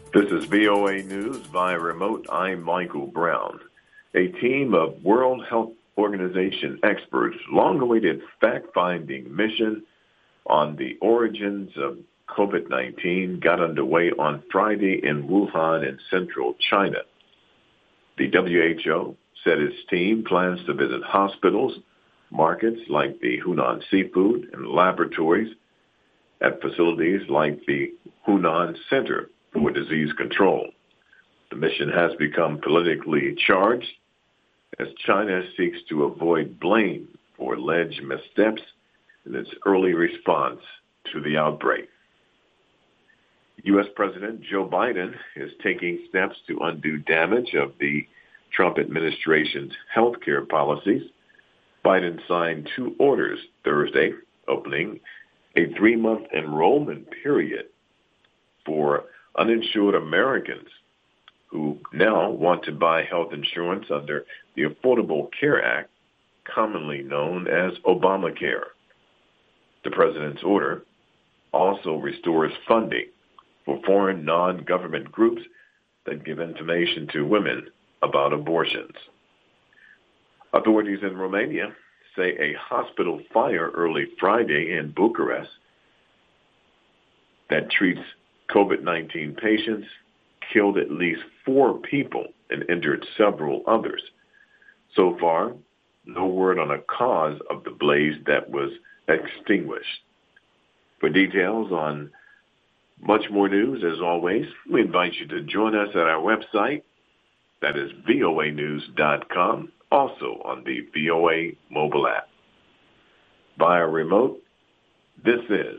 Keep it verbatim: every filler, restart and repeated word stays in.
This is V O A News via remote. I'm Michael Brown. A team of World Health Organization experts, long-awaited fact-finding mission on the origins of COVID nineteen got underway on Friday in Wuhan in central China. The W H O said its team plans to visit hospitals, markets like the Hunan Seafood, and laboratories at facilities like the Hunan Center for Disease Control. The mission has become politically charged as China seeks to avoid blame for alleged missteps in its early response to the outbreak. U S President Joe Biden is taking steps to undo damage of the Trump administration's health care policies. Biden signed two orders Thursday, opening a three-month enrollment period for uninsured Americans who now want to buy health insurance under the Affordable Care Act, commonly known as Obamacare. The president's order also restores funding for foreign non-government groups that give information to women about abortions. Authorities in Romania say a hospital fire early Friday in Bucharest that treats COVID nineteen patients killed at least four people and injured several others. So far, no word on a cause of the blaze that was extinguished. For details on much more news, as always, we invite you to join us at our website. That is V O A news dot com, also on the V O A mobile app. Via remote, this is